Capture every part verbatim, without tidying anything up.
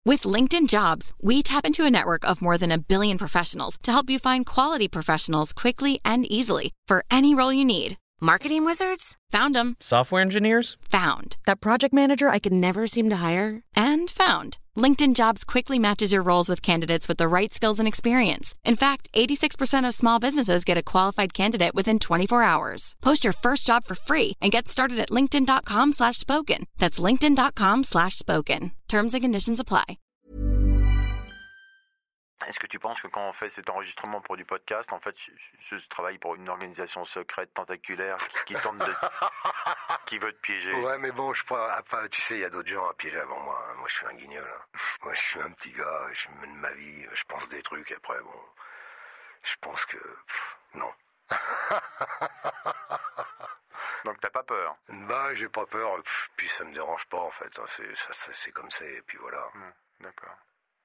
With LinkedIn Jobs, we tap into a network of more than a billion professionals to help you find quality professionals quickly and easily for any role you need. Marketing wizards? Found them. Software engineers? Found. That project manager I could never seem to hire? And found. LinkedIn Jobs quickly matches your roles with candidates with the right skills and experience. In fact, eighty-six percent of small businesses get a qualified candidate within twenty-four hours. Post your first job for free and get started at linkedin.com slash spoken. That's linkedin.com slash spoken. Terms and conditions apply. Est-ce que tu penses que quand on fait cet enregistrement pour du podcast, en fait, je, je travaille pour une organisation secrète, tentaculaire, qui, qui tente de... qui veut te piéger? Ouais, mais bon, je crois... Enfin, tu sais, il y a d'autres gens à piéger avant moi. Moi, je suis un guignol. Hein. Moi, je suis un petit gars, je mène ma vie, je pense des trucs, et après, bon... Je pense que... Pff, non. Donc t'as pas peur? Bah, j'ai pas peur, pff, puis ça me dérange pas, en fait. C'est, ça, ça, c'est comme c'est, et puis voilà. Mmh, d'accord.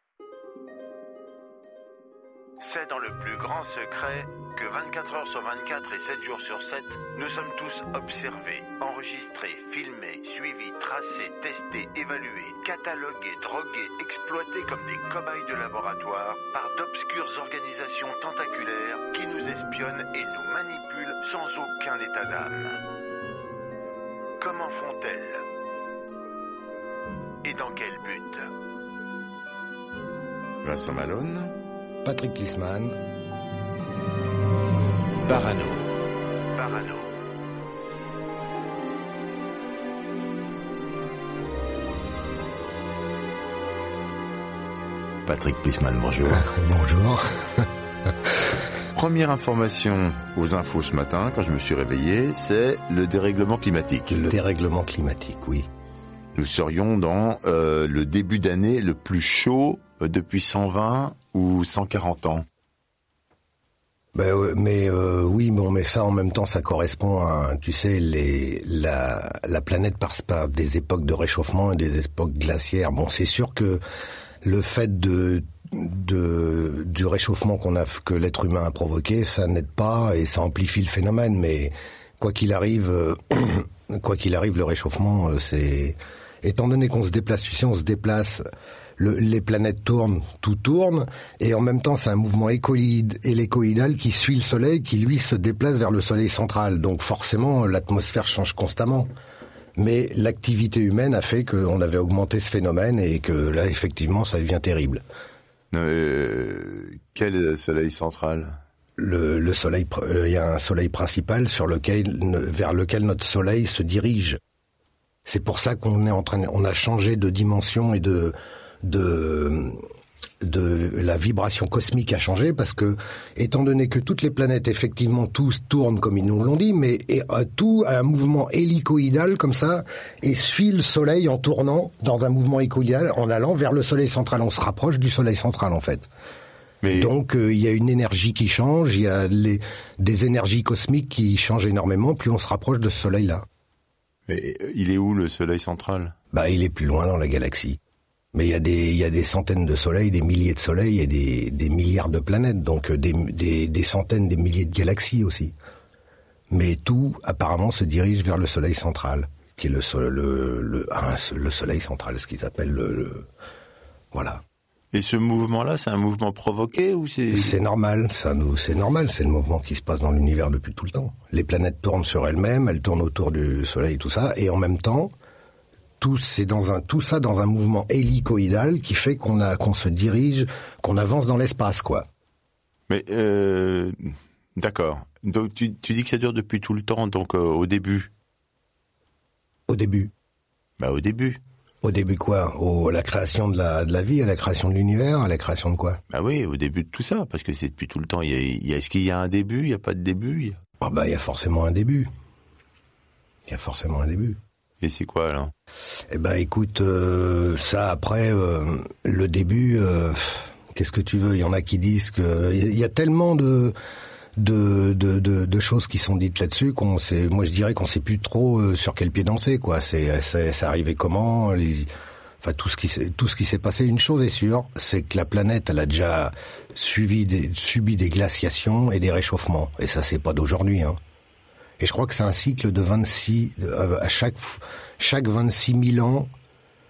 C'est dans le plus grand secret que vingt-quatre heures sur vingt-quatre et sept jours sur sept, nous sommes tous observés, enregistrés, filmés, suivis, tracés, testés, évalués, catalogués, drogués, exploités comme des cobayes de laboratoire par d'obscures organisations tentaculaires qui nous espionnent et nous manipulent sans aucun état d'âme. Comment font-elles? Et dans quel but? Vincent Malone, Patrick Klisman, Parano. Parano. Patrick Klisman, bonjour. Bonjour. Première information aux infos ce matin, quand je me suis réveillé, c'est le dérèglement climatique. Le dérèglement climatique, oui. Nous serions dans euh, le début d'année le plus chaud euh, depuis cent vingt ou cent quarante ans. Ben, euh, mais euh, oui, bon, mais ça en même temps, ça correspond à, tu sais, les, la, la planète passe par des époques de réchauffement et des époques glaciaires. Bon, c'est sûr que le fait de, de du réchauffement qu'on a, que l'être humain a provoqué, ça n'aide pas et ça amplifie le phénomène. Mais quoi qu'il arrive, euh, quoi qu'il arrive, le réchauffement, euh, c'est, étant donné qu'on se déplace, tu sais, on se déplace. Le, les planètes tournent, tout tourne, et en même temps c'est un mouvement écoïde, hélicoïdal qui suit le Soleil, qui lui se déplace vers le Soleil central. Donc forcément l'atmosphère change constamment. Mais l'activité humaine a fait qu'on avait augmenté ce phénomène et que là effectivement ça devient terrible. Euh, quel Soleil central? Le, le Soleil, il y a un Soleil principal sur lequel, vers lequel notre Soleil se dirige. C'est pour ça qu'on est en train, on a changé de dimension et de de de la vibration cosmique a changé parce que, étant donné que toutes les planètes, effectivement, tous tournent comme ils nous l'ont dit, mais et, euh, tout a un mouvement hélicoïdal comme ça et suit le Soleil en tournant dans un mouvement hélicoïdal en allant vers le Soleil central. On se rapproche du Soleil central en fait. Mais... Donc il euh, y a une énergie qui change, il y a les, des énergies cosmiques qui changent énormément, plus on se rapproche de ce Soleil-là. Mais il est où le Soleil central? Bah il est plus loin dans la galaxie. Mais il y a des il y a des centaines de soleils, des milliers de soleils et des des milliards de planètes, donc des des des centaines, des milliers de galaxies aussi. Mais tout apparemment se dirige vers le Soleil central, qui est le le le, ah, le Soleil central, ce qu'ils appellent le, le voilà. Et ce mouvement-là, c'est un mouvement provoqué ou c'est C'est normal, ça nous c'est normal, c'est le mouvement qui se passe dans l'univers depuis tout le temps. Les planètes tournent sur elles-mêmes, elles tournent autour du Soleil, tout ça, et en même temps Tout, c'est dans un, tout ça dans un mouvement hélicoïdal qui fait qu'on a, qu'on se dirige, qu'on avance dans l'espace, quoi. Mais, euh, d'accord. Donc, tu, tu dis que ça dure depuis tout le temps, donc, euh, au début. Au début. Bah, au début. Au début quoi? Au, à la création de la, de la vie, à la création de l'univers, à la création de quoi? Bah oui, au début de tout ça, parce que c'est depuis tout le temps. Il y a, il y a, est-ce qu'il y a un début? Il y a pas de début? Il y a... Ah bah, il y a forcément un début. Il y a forcément un début. Et c'est quoi, alors? Eh ben, écoute, euh, ça, après, euh, le début, euh, qu'est-ce que tu veux? Il y en a qui disent que... Il y a tellement de, de, de, de, de choses qui sont dites là-dessus qu'on sait... Moi, je dirais qu'on sait plus trop euh, sur quel pied danser, quoi. C'est, c'est, c'est arrivé comment les, enfin, tout ce qui s'est, tout ce qui s'est passé. Une chose est sûre, c'est que la planète, elle a déjà suivi des, subi des glaciations et des réchauffements. Et ça, c'est pas d'aujourd'hui, hein. Et je crois que c'est un cycle de vingt-six, euh, à chaque, chaque vingt-six mille ans,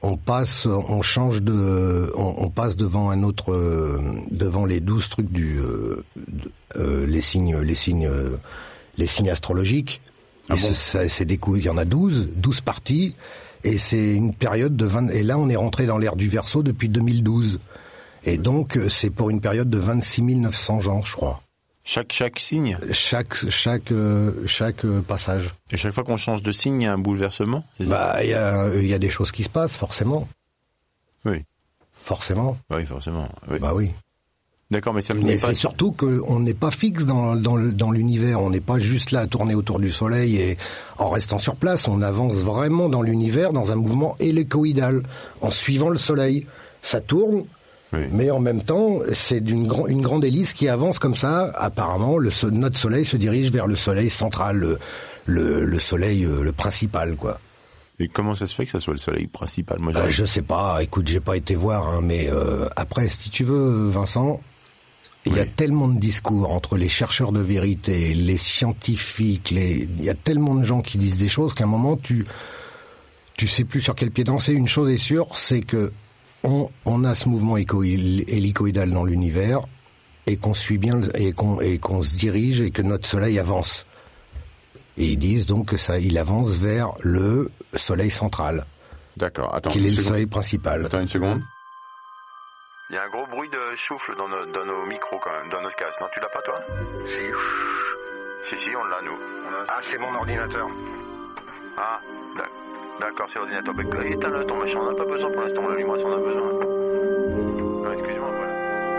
on passe, on change de, on, on passe devant un autre, euh, devant les douze trucs du, euh, de, euh, les signes, les signes, euh, les signes astrologiques. Ah et bon ça, c'est des coups, il y en a douze, douze parties, et c'est une période de vingt, et là on est rentré dans l'ère du Verseau depuis deux mille douze. Et donc c'est pour une période de vingt-six mille neuf cents ans, je crois. Chaque chaque signe. Chaque chaque euh, chaque euh, passage. Et chaque fois qu'on change de signe, il y a un bouleversement. C'est ça Bah il y a il y a des choses qui se passent forcément. Oui. Forcément. Oui, forcément. Oui. Bah oui. D'accord, mais ça me dit Mais pas. c'est surtout qu'on n'est pas fixe dans dans le- dans l'univers. On n'est pas juste là à tourner autour du Soleil et en restant sur place. On avance vraiment dans l'univers dans un mouvement hélicoïdal en suivant le Soleil. Ça tourne. Oui. Mais en même temps, c'est d'une grand, une grande hélice qui avance comme ça. Apparemment, le, so- notre soleil se dirige vers le soleil central, le, le, le soleil euh, le principal, quoi. Et comment ça se fait que ça soit le soleil principal? Moi, Euh, j'aurais- je sais pas. Écoute, j'ai pas été voir, hein, mais euh, après, si tu veux, Vincent, il y a Oui. tellement de discours entre les chercheurs de vérité, les scientifiques, les, il y a tellement de gens qui disent des choses qu'à un moment, tu, tu sais plus sur quel pied danser. Une chose est sûre, c'est que On, on a ce mouvement héco- hélicoïdal dans l'univers et qu'on suit bien le- et qu'on et qu'on se dirige et que notre soleil avance. Et ils disent donc que ça, il avance vers le soleil central, D'accord. Attends. qu'il une est le seconde. soleil principal. Attends une seconde. Il y a un gros bruit de souffle dans nos, dans nos micros quand même, dans notre casque. Non, tu l'as pas toi? Si. Si, si, on l'a nous. On a- Ah, c'est mon ordinateur. Ah, d'ac- d'accord, c'est l'ordinateur. Mais éteins-le ton machin, on n'a pas besoin pour l'instant, on l'allumera si on a besoin. Non, excuse-moi, voilà.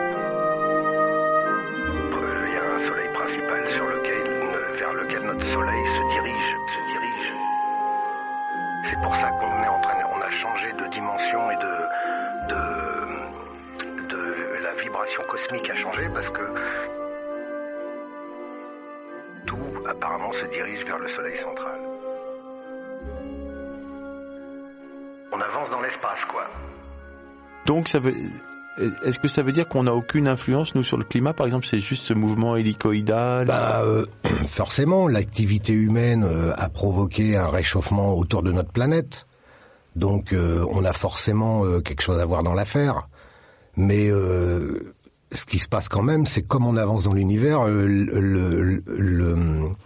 Euh, Il y a un soleil principal sur lequel, euh, vers lequel notre soleil se dirige, se dirige. C'est pour ça qu'on est en train, on a changé de dimension et de, de, de la vibration cosmique a changé parce que tout apparemment se dirige vers le soleil central. On avance dans l'espace, quoi. Donc ça veut. Est-ce que ça veut dire qu'on n'a aucune influence nous sur le climat? Par exemple, c'est juste ce mouvement hélicoïdal. Bah, euh, forcément, l'activité humaine euh, a provoqué un réchauffement autour de notre planète. Donc, euh, on a forcément euh, quelque chose à voir dans l'affaire. Mais euh, ce qui se passe quand même, c'est comme on avance dans l'univers, euh, le, le, le-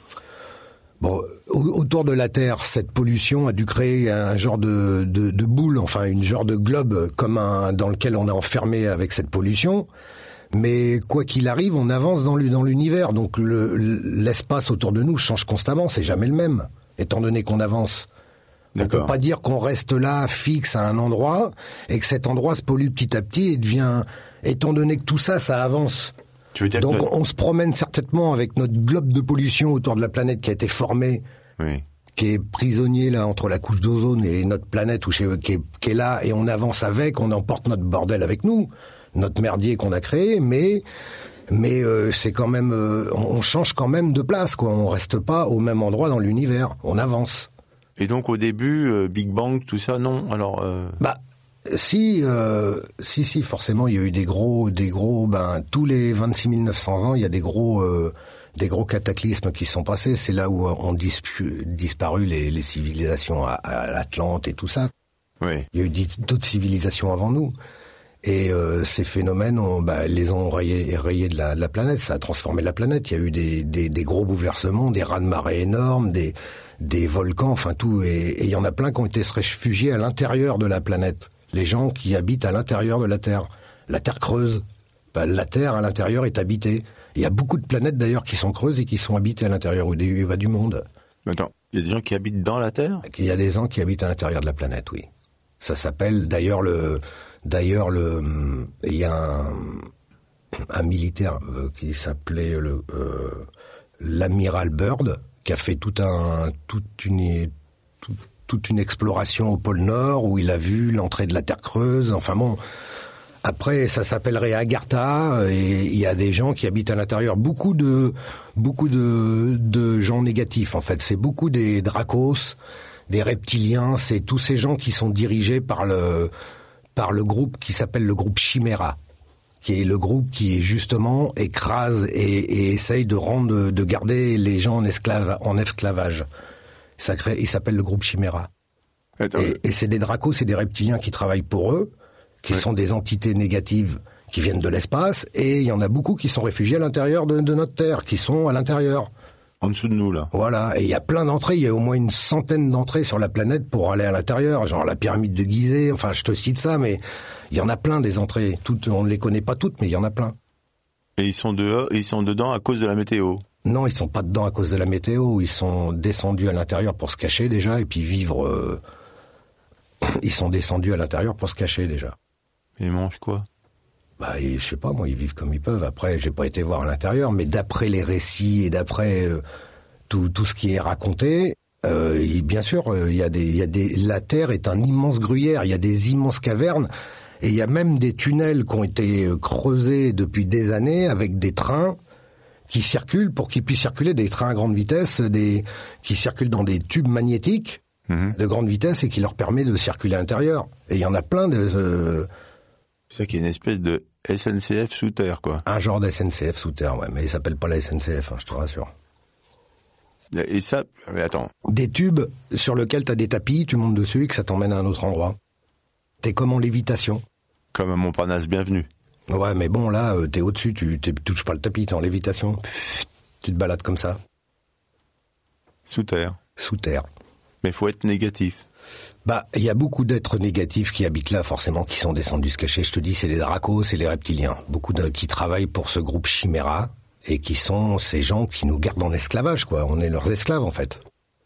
bon, au- autour de la Terre, cette pollution a dû créer un genre de, de, de boule, enfin une genre de globe comme un dans lequel on est enfermé avec cette pollution. Mais quoi qu'il arrive, on avance dans l'u- dans l'univers, donc le- l'espace autour de nous change constamment, c'est jamais le même, étant donné qu'on avance. On peut D'accord. pas dire qu'on reste là, fixe à un endroit, et que cet endroit se pollue petit à petit et devient, étant donné que tout ça, ça avance. Tu veux dire Donc que... on se promène certainement avec notre globe de pollution autour de la planète qui a été formée, Oui. qui est prisonnier là entre la couche d'ozone et notre planète où je sais- qui, est, qui est là, et on avance avec, on emporte notre bordel avec nous, notre merdier qu'on a créé, mais mais euh, c'est quand même, euh, on, on change quand même de place, quoi. On reste pas au même endroit dans l'univers, on avance. Et donc au début, euh, Big Bang, tout ça, non. Alors. Euh... Bah si, euh, si, si, forcément, il y a eu des gros, des gros, ben tous les vingt-six mille neuf cents ans, il y a des gros, euh, des gros cataclysmes qui sont passés. C'est là où ont dispu- disparu les, les civilisations à, à l'Atlante et tout ça. Oui. Il y a eu dix- d'autres civilisations avant nous. Et euh, ces phénomènes, ont, bah, les ont rayés, rayés de, la, de la planète. Ça a transformé la planète. Il y a eu des, des, des gros bouleversements, des raz-de-marée énormes, des, des volcans, enfin tout. Et, et il y en a plein qui ont été se réfugiés à l'intérieur de la planète. Les gens qui habitent à l'intérieur de la Terre. La Terre creuse. Bah, la Terre à l'intérieur est habitée. Il y a beaucoup de planètes d'ailleurs qui sont creuses et qui sont habitées à l'intérieur du, du monde. Attends, il y a des gens qui habitent dans la Terre? Il y a des gens qui habitent à l'intérieur de la planète, oui. Ça s'appelle d'ailleurs le, d'ailleurs le, il y a un, un militaire euh, qui s'appelait le, euh, l'amiral Byrd, qui a fait tout un, toute une, tout, toute une exploration au pôle Nord où il a vu l'entrée de la Terre creuse. Enfin bon. Après, ça s'appellerait Agartha, et il y a des gens qui habitent à l'intérieur. Beaucoup de, beaucoup de, de gens négatifs, en fait. C'est beaucoup des Dracos, des reptiliens. C'est tous ces gens qui sont dirigés par le, par le groupe qui s'appelle le groupe Chimera, qui est le groupe qui justement écrase et, et essaye de rendre, de garder les gens en esclave, en esclavage. Ça crée, il s'appelle le groupe Chimera. Attends, et, et c'est des dracos, c'est des reptiliens qui travaillent pour eux, qui ouais. sont des entités négatives qui viennent de l'espace, et il y en a beaucoup qui sont réfugiés à l'intérieur de, de notre Terre, qui sont à l'intérieur. En dessous de nous, là. Voilà, et il y a plein d'entrées, il y a au moins une centaine d'entrées sur la planète pour aller à l'intérieur, genre la pyramide de Gizeh, enfin je te cite ça, mais il y en a plein des entrées, toutes, on ne les connaît pas toutes, mais il y en a plein. Et ils sont dehors, ils sont dedans à cause de la météo. Non, ils sont pas dedans à cause de la météo, ils sont descendus à l'intérieur pour se cacher déjà, et puis vivre... Euh... Ils sont descendus à l'intérieur pour se cacher déjà. Et ils mangent quoi ? Bah, je sais pas, moi, ils vivent comme ils peuvent. Après, j'ai pas été voir à l'intérieur, mais d'après les récits et d'après euh, tout, tout ce qui est raconté, euh, il, bien sûr, il euh, y a des, il y a des, la Terre est un immense gruyère. Il y a des immenses cavernes et il y a même des tunnels qui ont été creusés depuis des années avec des trains qui circulent pour qu'ils puissent circuler, des trains à grande vitesse, des qui circulent dans des tubes magnétiques mmh. de grande vitesse et qui leur permet de circuler à l'intérieur. Et il y en a plein de euh, c'est ça qui est une espèce de S N C F sous terre, quoi. Un genre de S N C F sous terre, ouais, mais il s'appelle pas la S N C F, hein, je te rassure. Et ça, mais attends. Des tubes sur lesquels t'as des tapis, tu montes dessus et que ça t'emmène à un autre endroit. T'es comme en lévitation. Comme à Montparnasse, bienvenue. Ouais, mais bon, là, t'es au-dessus, tu t'es, touches pas le tapis, t'es en lévitation. Pff, tu te balades comme ça. Sous terre. Sous terre. Mais faut être négatif. Bah, il y a beaucoup d'êtres négatifs qui habitent là, forcément, qui sont descendus se cacher. Je te dis, c'est les dracos, c'est les reptiliens. Beaucoup de, qui travaillent pour ce groupe Chimera, et qui sont ces gens qui nous gardent en esclavage, quoi. On est leurs esclaves, en fait.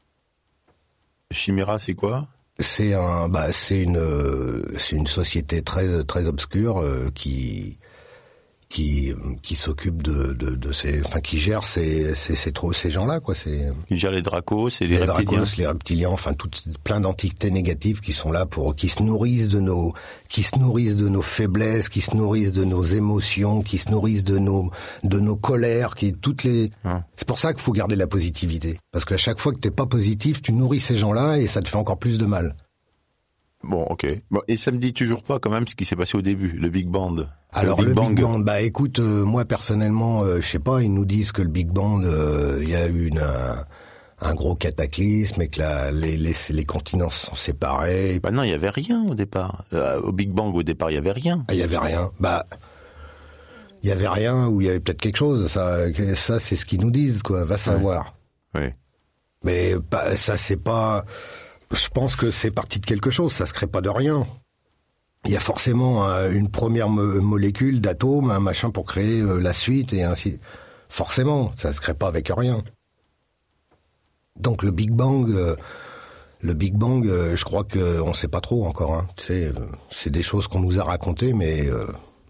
Chimera, c'est quoi ? C'est un, bah, c'est une, c'est une société très, très obscure, euh, qui, qui, qui s'occupe de, de, de ces, enfin, qui gère ces, ces, ces, ces, ces gens-là, quoi. C'est. Qui gère les dracos, c'est les, les reptiliens. Dracos, les reptiliens, enfin, toutes, plein d'entités négatives qui sont là pour, qui se nourrissent de nos, qui se nourrissent de nos faiblesses, qui se nourrissent de nos émotions, qui se nourrissent de nos, de nos colères, qui, toutes les, ah. C'est pour ça qu'il faut garder la positivité. Parce qu'à chaque fois que t'es pas positif, tu nourris ces gens-là et ça te fait encore plus de mal. Bon, ok. Bon, et ça me dit toujours pas quand même ce qui s'est passé au début, le Big Bang. Alors le Big, le Bang. Big Bang, bah écoute, euh, moi personnellement, euh, je sais pas, ils nous disent que le Big Bang, il euh, y a eu une, un, un gros cataclysme et que la, les, les, les continents se sont séparés. Bah non, il y avait rien au départ. Euh, au Big Bang, au départ, il y avait rien. Il y avait rien. Bah, il y avait rien ou il y avait peut-être quelque chose. Ça, ça c'est ce qu'ils nous disent, quoi. Va savoir. Oui. Ouais. Mais bah, ça, c'est pas. Je pense que c'est parti de quelque chose, ça se crée pas de rien. Il y a forcément euh, une première mo- molécule d'atome, un machin pour créer euh, la suite et ainsi. Forcément, ça se crée pas avec rien. Donc le Big Bang, euh, le Big Bang, euh, je crois que on sait pas trop encore. Hein. Tu sais, euh, c'est des choses qu'on nous a racontées, mais. Euh...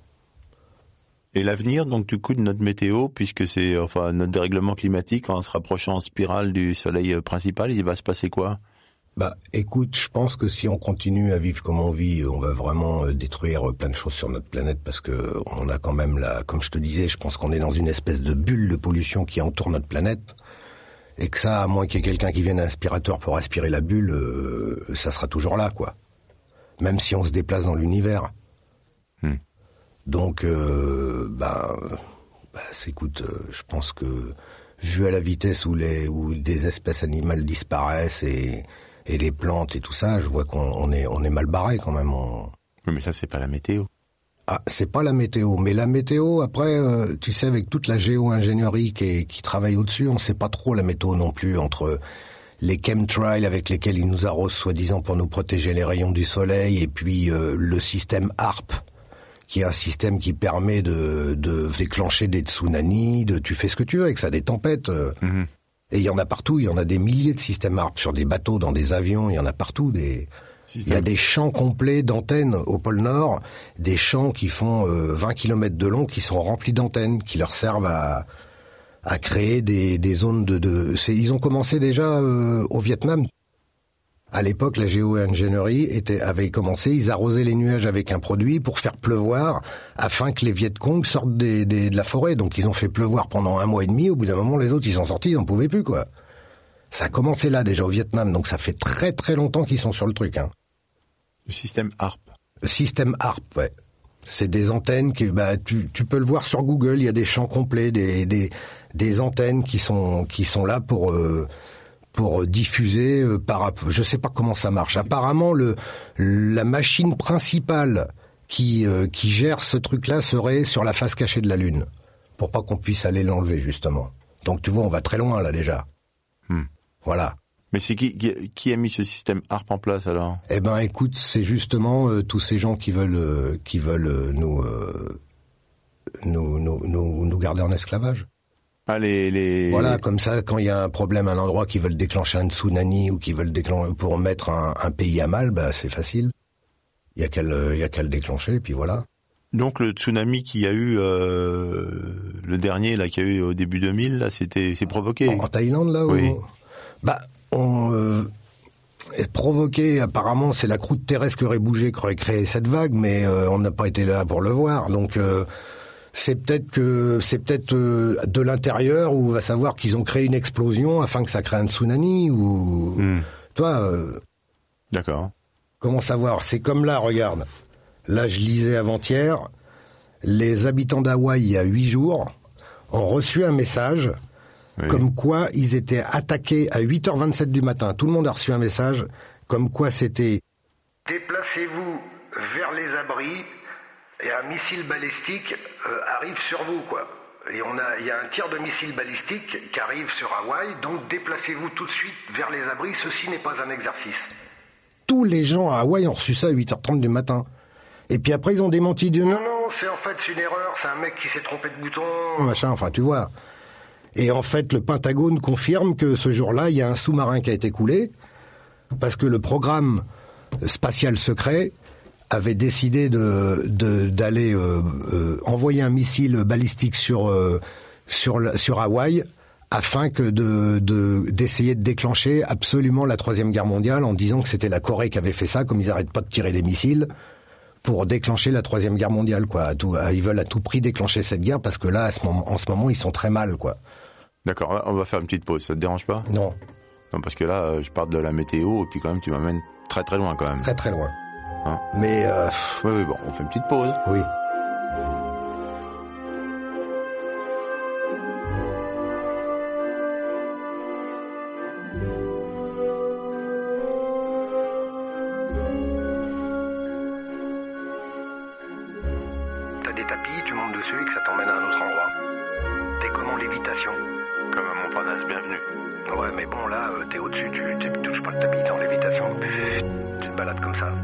Et l'avenir, donc du coup de notre météo, puisque c'est enfin notre dérèglement climatique en se rapprochant en spirale du soleil principal, il va se passer quoi ? Bah, écoute, je pense que si on continue à vivre comme on vit, on va vraiment détruire plein de choses sur notre planète parce que on a quand même la, comme je te disais, je pense qu'on est dans une espèce de bulle de pollution qui entoure notre planète et que ça, à moins qu'il y ait quelqu'un qui vienne à l'aspirateur pour aspirer la bulle, euh, ça sera toujours là, quoi. Même si on se déplace dans l'univers. Hmm. Donc, euh, bah, bah, écoute, euh, je pense que vu à la vitesse où les, où des espèces animales disparaissent et et les plantes et tout ça, je vois qu'on on est on est mal barré quand même. On... Oui, mais ça c'est pas la météo. Ah, c'est pas la météo, mais la météo après, euh, tu sais, avec toute la géo-ingénierie qui, qui travaille au-dessus, on sait pas trop la météo non plus entre les chemtrails avec lesquels ils nous arrosent soi-disant pour nous protéger les rayons du soleil et puis euh, le système A R P qui est un système qui permet de de déclencher des tsunamis, de tu fais ce que tu veux avec ça, des tempêtes. Euh, mm-hmm. Et il y en a partout, il y en a des milliers de systèmes A R P sur des bateaux, dans des avions, il y en a partout. Des... Il y a des champs complets d'antennes au pôle Nord, des champs qui font euh, vingt kilomètres de long, qui sont remplis d'antennes, qui leur servent à, à créer des, des zones de... de... C'est... Ils ont commencé déjà euh, au Vietnam. À l'époque, la géo-ingénierie était, avait commencé, ils arrosaient les nuages avec un produit pour faire pleuvoir, afin que les Viet Cong sortent des, des, de la forêt. Donc ils ont fait pleuvoir pendant un mois et demi, au bout d'un moment, les autres, ils sont sortis, ils n'en pouvaient plus, quoi. Ça a commencé là, déjà, au Vietnam, donc ça fait très très longtemps qu'ils sont sur le truc, hein. Le système A R P. Le système A R P, ouais. C'est des antennes qui, bah, tu, tu peux le voir sur Google, il y a des champs complets, des, des, des antennes qui sont, qui sont là pour, euh, pour diffuser euh, par, je sais pas comment ça marche. Apparemment, le la machine principale qui euh, qui gère ce truc-là serait sur la face cachée de la Lune, pour pas qu'on puisse aller l'enlever justement. Donc tu vois, on va très loin là déjà. Hmm. Voilà. Mais c'est qui, qui qui a mis ce système A R P en place alors? Eh ben, écoute, c'est justement euh, tous ces gens qui veulent euh, qui veulent euh, nous, euh, nous nous nous nous garder en esclavage. Ah les les. Voilà, comme ça, quand il y a un problème à un endroit, qui veulent déclencher un tsunami ou qui veulent déclencher pour mettre un, un pays à mal, bah c'est facile. Il y a qu'à le, il y a qu'à le déclencher, et puis voilà. Donc le tsunami qu'il y a eu euh, le dernier là qu'il y a eu au début deux mille là, c'était c'est provoqué. En, en Thaïlande là. Oui. Où, bah on euh, provoqué, apparemment, c'est la croûte terrestre qui aurait bougé, qui aurait créé cette vague, mais euh, on n'a pas été là pour le voir. Donc euh, c'est peut-être que c'est peut-être euh, de l'intérieur, où on va savoir qu'ils ont créé une explosion afin que ça crée un tsunami ou Mm. toi. Euh, D'accord. comment savoir? C'est comme là, regarde. Là, je lisais avant-hier, les habitants d'Hawaï, il y a huit jours, ont reçu un message. Oui. Comme quoi ils étaient attaqués à huit heures vingt-sept du matin. Tout le monde a reçu un message comme quoi c'était « Déplacez-vous vers les abris et un missile balistique euh, arrive sur vous, quoi. Et on a, il y a un tir de missile balistique qui arrive sur Hawaï, donc déplacez-vous tout de suite vers les abris, ceci n'est pas un exercice. » Tous les gens à Hawaï ont reçu ça à huit heures trente du matin. Et puis après ils ont démenti, ils disent « Non, non, c'est en fait une erreur, c'est un mec qui s'est trompé de bouton, machin, enfin tu vois. » Et en fait, le Pentagone confirme que ce jour-là, il y a un sous-marin qui a été coulé, parce que le programme spatial secret avait décidé de, de d'aller euh, euh, envoyer un missile balistique sur euh, sur sur Hawaï, afin que de, de d'essayer de déclencher absolument la troisième guerre mondiale, en disant que c'était la Corée qui avait fait ça, comme ils n'arrêtent pas de tirer des missiles, pour déclencher la troisième guerre mondiale, quoi. À tout, à, ils veulent à tout prix déclencher cette guerre, parce que là, à ce moment, en ce moment, ils sont très mal, quoi. D'accord, on va faire une petite pause, ça te dérange pas? Non. Non, parce que là, je parle de la météo, et puis quand même, tu m'amènes très très loin, quand même. Très très loin. Hein? Mais... Euh... Oui, oui, bon, on fait une petite pause. Oui. T'as des tapis, tu montes dessus et que ça t'emmène à un autre endroit. T'es comme en lévitation. Comme à Montparnasse, bienvenue. Ouais, mais bon, là, euh, t'es au-dessus, tu, tu touches pas le tapis, t'es en lévitation. Tu te balades comme ça.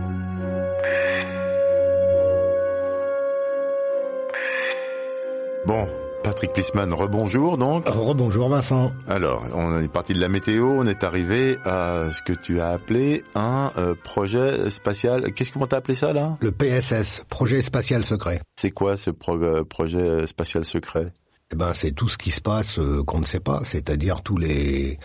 Bon, Patrick Plissman, rebonjour donc. Rebonjour Vincent. Alors, on est parti de la météo, on est arrivé à ce que tu as appelé un euh, projet spatial. Qu'est-ce que t'as appelé ça là? Le P S S, Projet Spatial Secret. C'est quoi ce pro- projet spatial secret? Eh ben, c'est tout ce qui se passe euh, qu'on ne sait pas, c'est-à-dire tous les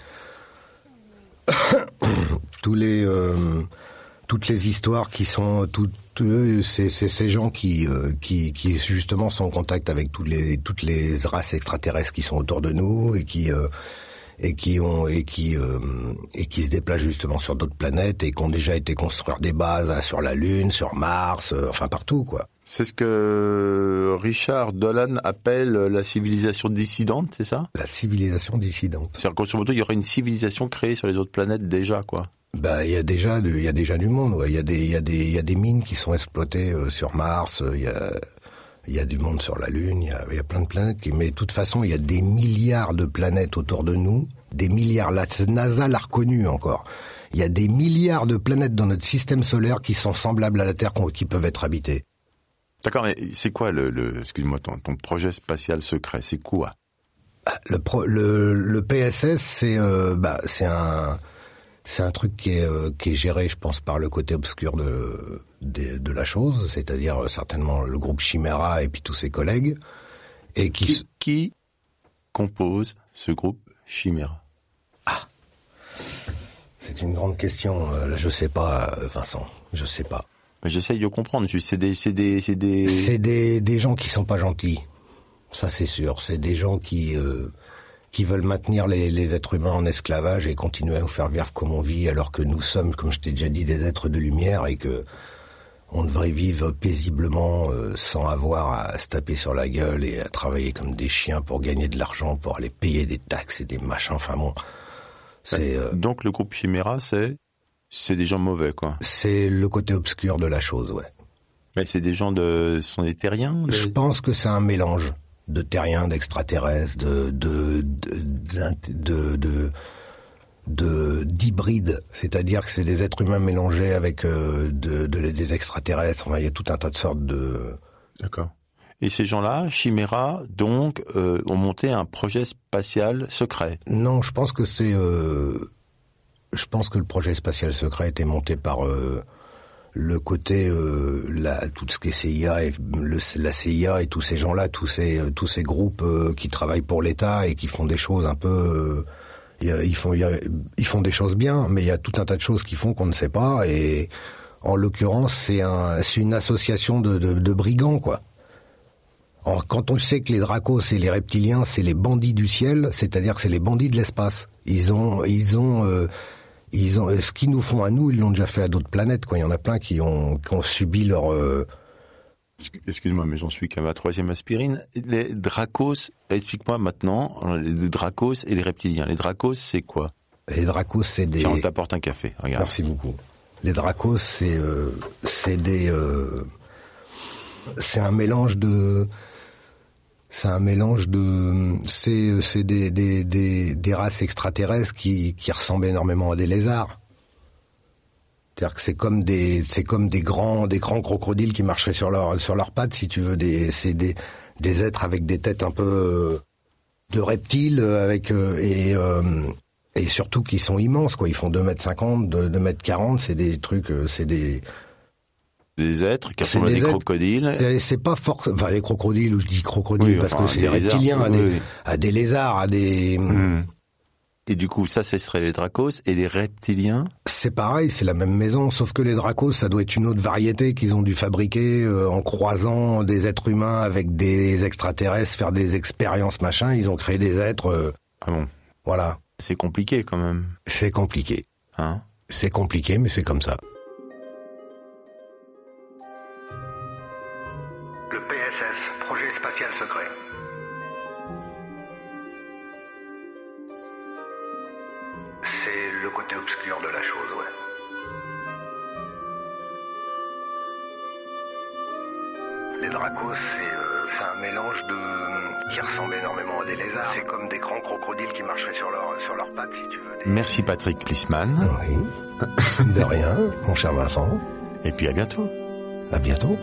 tous les euh, toutes les histoires qui sont toutes c'est c'est ces gens qui euh, qui qui justement sont en contact avec toutes les toutes les races extraterrestres qui sont autour de nous et qui euh, et qui ont et qui euh, et qui se déplacent justement sur d'autres planètes et qui ont déjà été construire des bases hein, sur la Lune, sur Mars, euh, enfin partout quoi. C'est ce que Richard Dolan appelle la civilisation dissidente, c'est ça? La civilisation dissidente. C'est-à-dire qu'en ce moment, il y aurait une civilisation créée sur les autres planètes déjà, quoi. Bah, il y a déjà, il y a déjà du monde. Ouais. Il y a des, il y a des, il y a des mines qui sont exploitées euh, sur Mars. Il y a, il y a du monde sur la Lune. Il y a, il y a plein de planètes. Qui, mais de toute façon, il y a des milliards de planètes autour de nous. Des milliards. La NASA l'a reconnu encore. Il y a des milliards de planètes dans notre système solaire qui sont semblables à la Terre, qui peuvent être habitées. D'accord, mais c'est quoi le, le excuse-moi, ton, ton projet spatial secret, c'est quoi? Le, pro, le, le P S S, c'est, euh, bah, c'est un, c'est un truc qui est, euh, qui est géré, je pense, par le côté obscur de, de, de la chose, c'est-à-dire euh, certainement le groupe Chimera et puis tous ses collègues, et qui, qui, qui compose ce groupe Chimera? Ah, c'est une grande question. Là, je sais pas, Vincent, je sais pas. J'essaye de comprendre. C'est des, c'est des, c'est des. C'est des, des gens qui sont pas gentils. Ça, c'est sûr. C'est des gens qui, euh, qui veulent maintenir les, les êtres humains en esclavage et continuer à nous faire vivre comme on vit, alors que nous sommes, comme je t'ai déjà dit, des êtres de lumière et que on devrait vivre paisiblement euh, sans avoir à se taper sur la gueule et à travailler comme des chiens pour gagner de l'argent, pour aller payer des taxes et des machins. Enfin bon, C'est, euh, Donc le groupe Chimera, c'est c'est des gens mauvais, quoi. C'est le côté obscur de la chose, ouais. Mais c'est des gens de... Ce sont des terriens de... Je pense que c'est un mélange de terriens, d'extraterrestres, de de de de, de, de d'hybrides. C'est-à-dire que c'est des êtres humains mélangés avec euh, de, de, des extraterrestres. Enfin, il y a tout un tas de sortes de... D'accord. Et ces gens-là, Chimera, donc, euh, ont monté un projet spatial secret. Non, je pense que c'est... Euh, je pense que le projet spatial secret était monté par euh, le côté... Euh, la, tout ce qui est C I A, et le, la C I A et tous ces gens-là, tous ces, tous ces groupes euh, qui travaillent pour l'État et qui font des choses un peu... Euh, ils, font, ils font des choses bien, mais il y a tout un tas de choses qu'ils font qu'on ne sait pas. Et en l'occurrence, c'est, un, c'est une association de, de, de brigands, quoi. Alors, quand on sait que les Dracos et les reptiliens, c'est les bandits du ciel, c'est-à-dire que c'est les bandits de l'espace. Ils ont, ils ont, euh, ils ont, ce qu'ils nous font à nous, ils l'ont déjà fait à d'autres planètes, quoi. Il y en a plein qui ont, qui ont subi leur. Euh... Excuse-moi, mais j'en suis qu'à ma troisième aspirine. Les Dracos, explique-moi maintenant, les Dracos et les reptiliens. Les Dracos, c'est quoi? Les Dracos, c'est des. Tiens, on t'apporte un café. Regarde. Merci beaucoup. Les Dracos, c'est, euh, c'est des, euh, c'est un mélange de. C'est un mélange de, c'est, c'est des, des, des, des races extraterrestres qui, qui ressemblent énormément à des lézards. C'est-à-dire que c'est comme des, c'est comme des grands, des grands crocodiles qui marcheraient sur leurs, sur leurs pattes, si tu veux. Des, c'est des, des êtres avec des têtes un peu de reptiles, avec et euh, et surtout qui sont immenses, quoi. Ils font deux mètres cinquante, deux mètres quarante. C'est des trucs, c'est des Des êtres qui ressemblent à des êtres, crocodiles. C'est pas forcément, enfin, les crocodiles, ou je dis crocodiles, oui, parce enfin, que c'est des reptiliens, lézards, à, des, oui. à des lézards, à des... Mmh. Et du coup, ça, ce serait les Dracos. Et les reptiliens? C'est pareil, c'est la même maison, sauf que les Dracos, ça doit être une autre variété qu'ils ont dû fabriquer euh, en croisant des êtres humains avec des extraterrestres, faire des expériences, machin. Ils ont créé des êtres... Euh, ah bon? Voilà. C'est compliqué, quand même. C'est compliqué. Hein? C'est compliqué, mais c'est comme ça. P S S, projet spatial secret. C'est le côté obscur de la chose, ouais. Les Dracos, c'est, euh, c'est un mélange de... qui ressemble énormément à des lézards. C'est comme des grands crocodiles qui marcheraient sur leurs sur leurs pattes, si tu veux. Des... Merci Patrick Klisman. Oui. De rien, mon cher Vincent. Et puis à bientôt. À bientôt.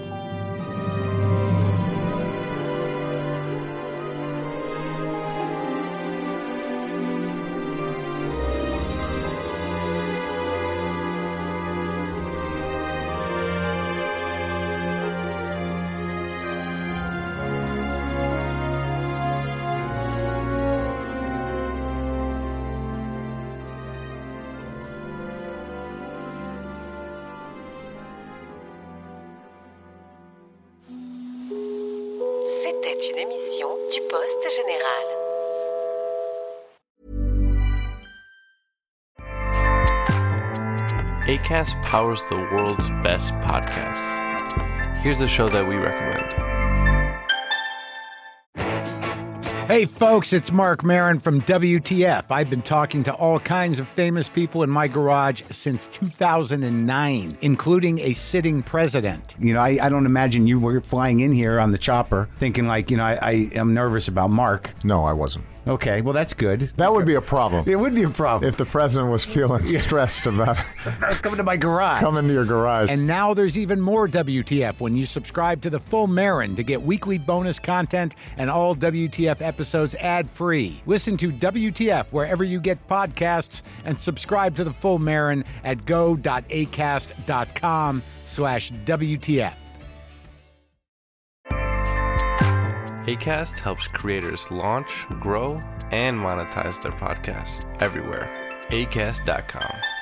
C'était une émission du Poste Général. Acast powers the world's best podcasts. Here's a show that we recommend. Hey folks, it's Mark Maron from W T F. I've been talking to all kinds of famous people in my garage since two thousand nine, including a sitting president. You know, I, I don't imagine you were flying in here on the chopper thinking like, you know, I, I am nervous about Mark. No, I wasn't. Okay, well, that's good. That would be a problem. It would be a problem. If the president was feeling yeah. stressed about coming to my garage. Coming to your garage. And now there's even more W T F when you subscribe to the Full Marin to get weekly bonus content and all W T F episodes ad-free. Listen to W T F wherever you get podcasts and subscribe to the Full Marin at go.acast.com slash WTF. Acast helps creators launch, grow, and monetize their podcasts everywhere. Acast dot com.